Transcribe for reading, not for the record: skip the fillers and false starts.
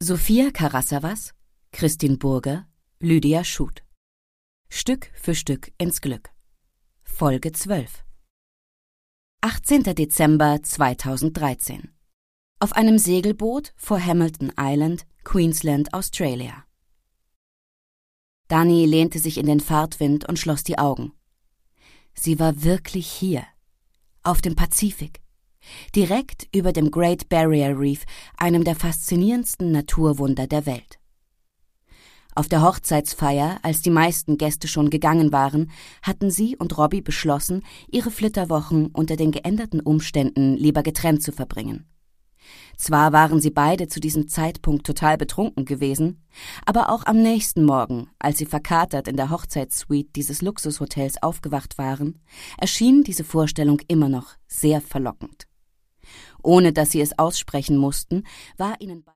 Sophia Karasavas, Christin Burger, Lydia Schut. Stück für Stück ins Glück. Folge 12. 18. Dezember 2013. Auf einem Segelboot vor Hamilton Island, Queensland, Australia. Dani lehnte sich in den Fahrtwind und schloss die Augen. Sie war wirklich hier, auf dem Pazifik, direkt über dem Great Barrier Reef, einem der faszinierendsten Naturwunder der Welt. Auf der Hochzeitsfeier, als die meisten Gäste schon gegangen waren, hatten sie und Robbie beschlossen, ihre Flitterwochen unter den geänderten Umständen lieber getrennt zu verbringen. Zwar waren sie beide zu diesem Zeitpunkt total betrunken gewesen, aber auch am nächsten Morgen, als sie verkatert in der Hochzeitssuite dieses Luxushotels aufgewacht waren, erschien diese Vorstellung immer noch sehr verlockend. Ohne dass sie es aussprechen mussten, war ihnen